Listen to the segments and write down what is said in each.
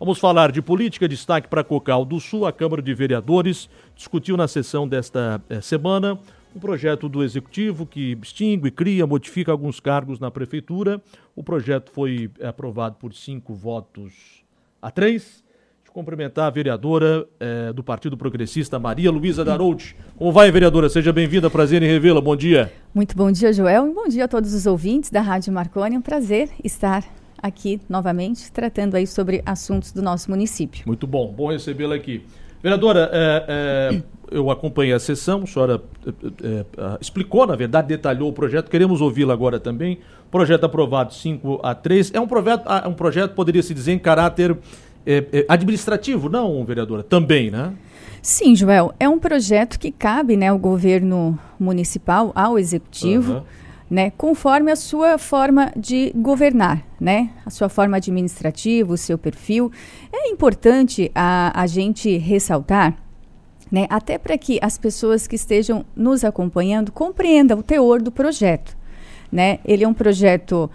Vamos falar de política. Destaque para Cocal do Sul. A Câmara de Vereadores discutiu na sessão desta semana um projeto do Executivo que extingue, cria, modifica alguns cargos na Prefeitura. O projeto foi aprovado por 5-3. Cumprimentar a vereadora do Partido Progressista, Maria Luísa Darouti. Como vai, vereadora? Seja bem-vinda, prazer em revê-la. Bom dia. Muito bom dia, Joel, e bom dia a todos os ouvintes da Rádio Marconi. É um prazer estar aqui novamente, tratando aí sobre assuntos do nosso município. Muito bom recebê-la aqui. Vereadora, eu acompanhei a sessão, a senhora explicou, na verdade, detalhou o projeto, queremos ouvi-la agora também. Projeto aprovado 5-3. É um projeto, poderia-se dizer, em caráter administrativo, não, vereadora? Também, né? Sim, Joel. É um projeto que cabe, né, ao governo municipal, ao executivo, né, conforme a sua forma de governar, né? A sua forma administrativa, o seu perfil. É importante a gente ressaltar, né, até para que as pessoas que estejam nos acompanhando compreendam o teor do projeto, né? Ele é um projeto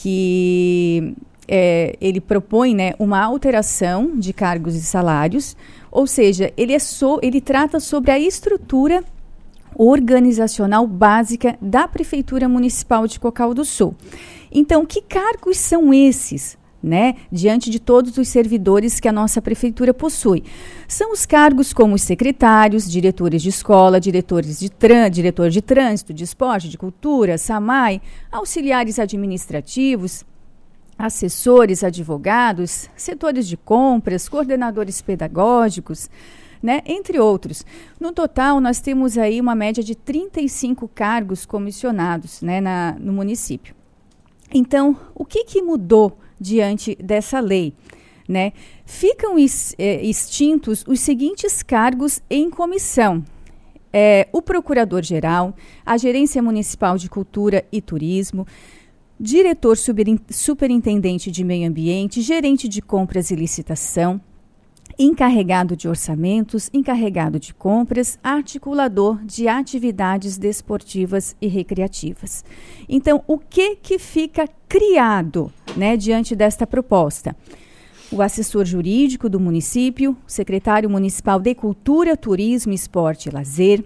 que ele propõe, né, uma alteração de cargos e salários, ou seja, ele trata sobre a estrutura organizacional básica da Prefeitura Municipal de Cocal do Sul. Então, que cargos são esses, né, diante de todos os servidores que a nossa Prefeitura possui? São os cargos como os secretários, diretores de escola, diretor de trânsito, de esporte, de cultura, SAMAI, auxiliares administrativos, assessores, advogados, setores de compras, coordenadores pedagógicos, né, entre outros. No total, nós temos aí uma média de 35 cargos comissionados, né, no município. Então, o que mudou diante dessa lei, né? Ficam extintos os seguintes cargos em comissão. O Procurador-Geral, a Gerência Municipal de Cultura e Turismo, diretor superintendente de meio ambiente, gerente de compras e licitação, encarregado de orçamentos, encarregado de compras, articulador de atividades desportivas e recreativas. Então, o que fica criado, né, diante desta proposta? O assessor jurídico do município, secretário municipal de Cultura, Turismo, Esporte e Lazer,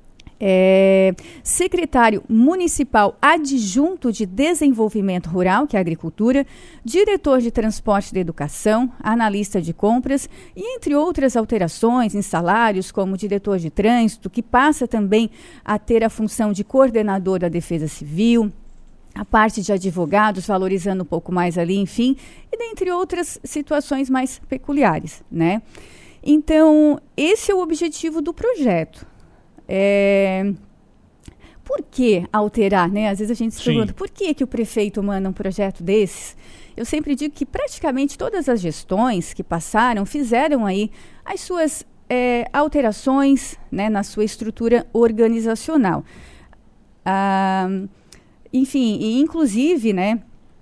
secretário municipal adjunto de desenvolvimento rural, que é a agricultura, diretor de transporte da educação, analista de compras e entre outras alterações em salários, como diretor de trânsito, que passa também a ter a função de coordenador da defesa civil, a parte de advogados, valorizando um pouco mais ali, enfim, e dentre outras situações mais peculiares, né? Então, esse é o objetivo do projeto. Por que alterar, né? Às vezes a gente se pergunta, por que o prefeito manda um projeto desses? Eu sempre digo que praticamente todas as gestões que passaram fizeram aí as suas alterações, né, na sua estrutura organizacional. Enfim, e inclusive, né,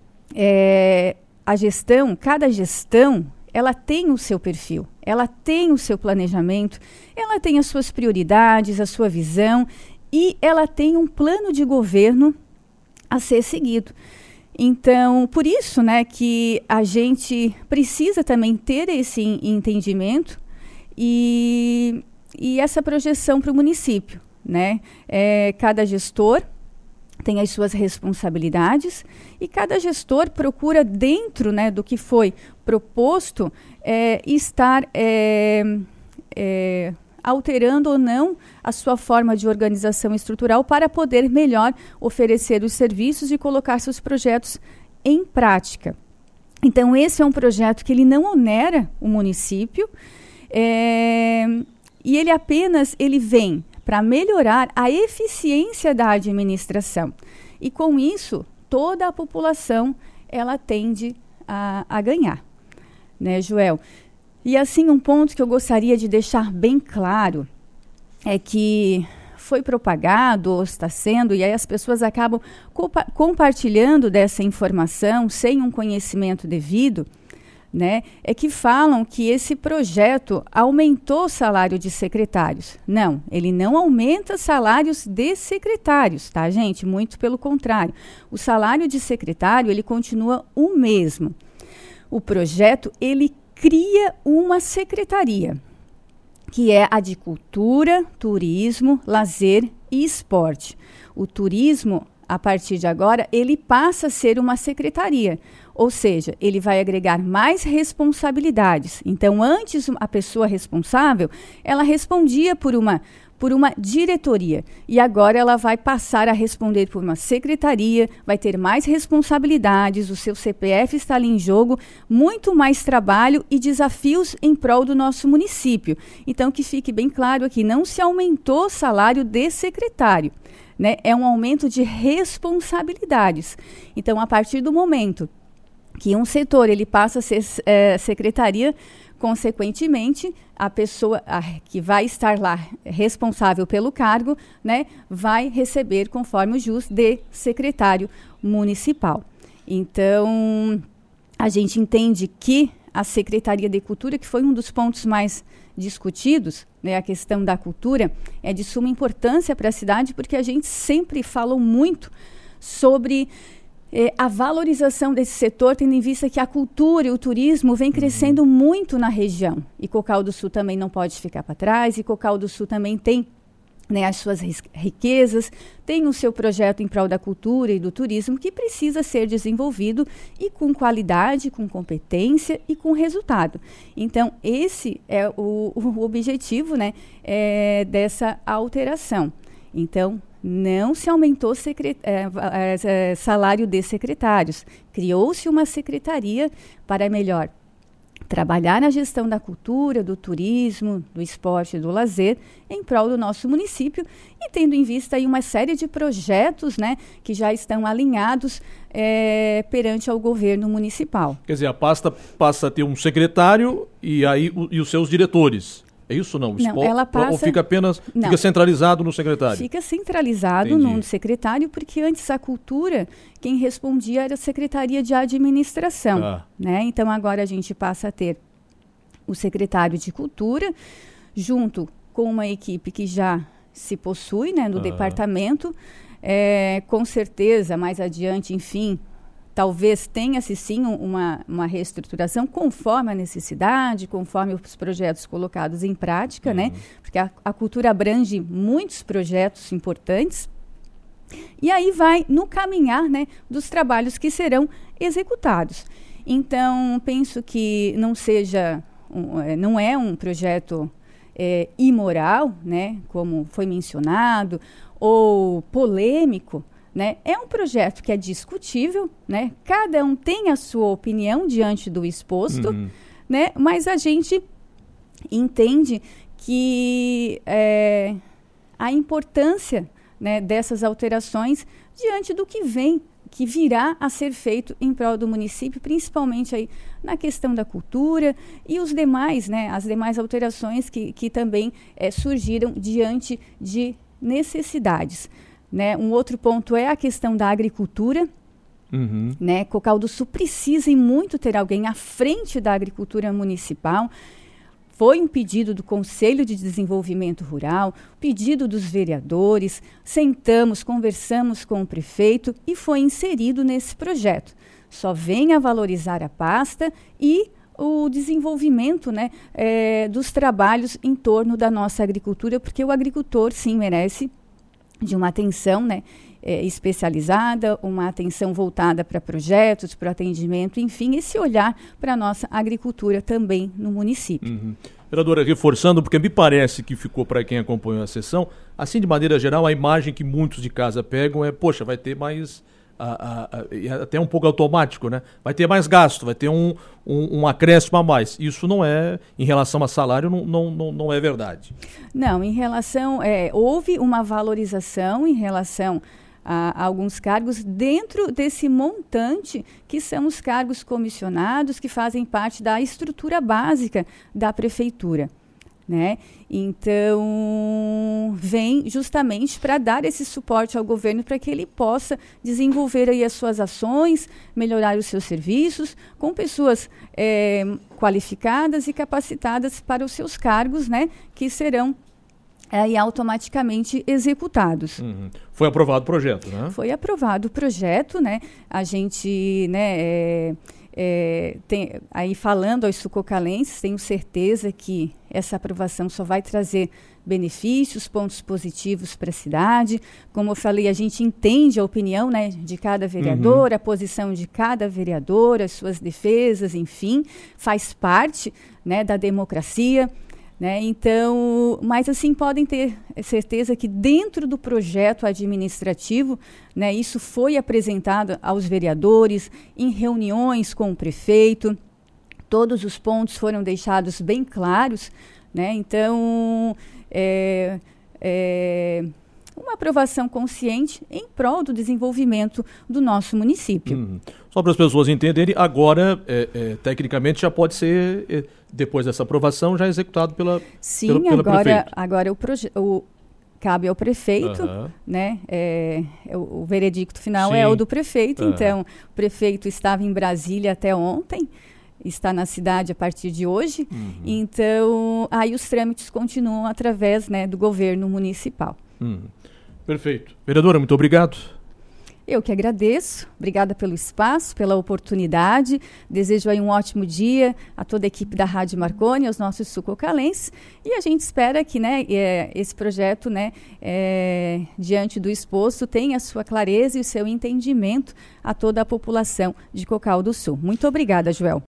cada gestão, ela tem o seu perfil, ela tem o seu planejamento, ela tem as suas prioridades, a sua visão e ela tem um plano de governo a ser seguido. Então, por isso, né, que a gente precisa também ter esse entendimento e essa projeção para o município, né? Cada gestor tem as suas responsabilidades e cada gestor procura, dentro, né, do que foi proposto, estar alterando ou não a sua forma de organização estrutural para poder melhor oferecer os serviços e colocar seus projetos em prática. Então, esse é um projeto que ele não onera o município e ele vem para melhorar a eficiência da administração. E com isso, toda a população ela tende a ganhar, né, Joel? E assim, um ponto que eu gostaria de deixar bem claro é que foi propagado ou está sendo, e aí as pessoas acabam compartilhando dessa informação sem um conhecimento devido, né, é que falam que esse projeto aumentou o salário de secretários. Não, ele não aumenta salários de secretários, tá, gente? Muito pelo contrário. O salário de secretário, ele continua o mesmo. O projeto, ele cria uma secretaria, que é a de Cultura, Turismo, Lazer e Esporte. O turismo, a partir de agora, ele passa a ser uma secretaria, ou seja, ele vai agregar mais responsabilidades. Então, antes, a pessoa responsável, ela respondia por uma diretoria, e agora ela vai passar a responder por uma secretaria, vai ter mais responsabilidades, o seu CPF está ali em jogo, muito mais trabalho e desafios em prol do nosso município. Então, que fique bem claro aqui, não se aumentou o salário de secretário, né? É um aumento de responsabilidades. Então, a partir do momento que um setor ele passa a ser secretaria, consequentemente, a pessoa que vai estar lá responsável pelo cargo, né, vai receber conforme o jus de secretário municipal. Então, a gente entende que a Secretaria de Cultura, que foi um dos pontos mais discutidos, né, a questão da cultura, é de suma importância para a cidade, porque a gente sempre falou muito sobre a valorização desse setor, tendo em vista que a cultura e o turismo vem crescendo muito na região. E Cocal do Sul também não pode ficar para trás, e Cocal do Sul também tem, né, as suas riquezas, tem o seu projeto em prol da cultura e do turismo que precisa ser desenvolvido e com qualidade, com competência e com resultado. Então, esse é o objetivo, né, dessa alteração. Então, não se aumentou salário de secretários. Criou-se uma secretaria para melhor trabalhar na gestão da cultura, do turismo, do esporte e do lazer em prol do nosso município e tendo em vista aí uma série de projetos, né, que já estão alinhados perante ao governo municipal. Quer dizer, a pasta passa a ter um secretário e os seus diretores. É isso não? Não, ela passa... Ou fica apenas fica centralizado no secretário? Fica centralizado no secretário, porque antes a cultura, quem respondia era a Secretaria de Administração. Né? Então agora a gente passa a ter o secretário de Cultura, junto com uma equipe que já se possui, né, no departamento. Com certeza, mais adiante, enfim, talvez tenha-se sim uma reestruturação conforme a necessidade, conforme os projetos colocados em prática, né? Porque a cultura abrange muitos projetos importantes. E aí vai no caminhar, né, dos trabalhos que serão executados. Então, penso que não é um projeto imoral, né, como foi mencionado, ou polêmico, né? É um projeto que é discutível, né? Cada um tem a sua opinião diante do exposto, né? Mas a gente entende que a importância, né, dessas alterações diante do que virá a ser feito em prol do município, principalmente aí na questão da cultura e os demais, né, as demais alterações que também surgiram diante de necessidades. Né? Um outro ponto é a questão da agricultura. Né? Cocal do Sul precisa e muito ter alguém à frente da agricultura municipal. Foi um pedido do Conselho de Desenvolvimento Rural, pedido dos vereadores, sentamos, conversamos com o prefeito e foi inserido nesse projeto. Só vem a valorizar a pasta e o desenvolvimento, né, dos trabalhos em torno da nossa agricultura, porque o agricultor, sim, merece de uma atenção, né, especializada, uma atenção voltada para projetos, para o atendimento, enfim, esse olhar para a nossa agricultura também no município. Vereadora, reforçando, porque me parece que ficou para quem acompanhou a sessão, assim de maneira geral, a imagem que muitos de casa pegam é, poxa, vai ter mais, até um pouco automático, né? Vai ter mais gasto, vai ter um acréscimo a mais. Isso não é, em relação a salário, não é verdade. Não, em relação, houve uma valorização em relação a alguns cargos dentro desse montante que são os cargos comissionados que fazem parte da estrutura básica da prefeitura, né? Então, vem justamente para dar esse suporte ao governo para que ele possa desenvolver aí as suas ações, melhorar os seus serviços com pessoas qualificadas e capacitadas para os seus cargos, né? Que serão e automaticamente executados. Foi aprovado o projeto, né? Foi aprovado o projeto, né? A gente, né, aí falando aos sucocalenses, tenho certeza que essa aprovação só vai trazer benefícios, pontos positivos para a cidade. Como eu falei, a gente entende a opinião, né, de cada vereador, a posição de cada vereador, as suas defesas, enfim, faz parte, né, da democracia. Né? Então, mas assim, podem ter certeza que dentro do projeto administrativo, né, isso foi apresentado aos vereadores em reuniões com o prefeito, todos os pontos foram deixados bem claros, né? Então, uma aprovação consciente em prol do desenvolvimento do nosso município. Só para as pessoas entenderem, agora, tecnicamente, já pode ser, depois dessa aprovação, já executado pela prefeito. Agora cabe ao prefeito, né? O veredicto final é o do prefeito, então o prefeito estava em Brasília até ontem, está na cidade a partir de hoje, então aí os trâmites continuam através, né, do governo municipal. Perfeito. Vereadora, muito obrigado. Eu que agradeço, obrigada pelo espaço, pela oportunidade, desejo aí um ótimo dia a toda a equipe da Rádio Marconi, aos nossos sucocalenses, e a gente espera que, né, esse projeto, né, diante do exposto, tenha a sua clareza e o seu entendimento a toda a população de Cocal do Sul. Muito obrigada, Joel.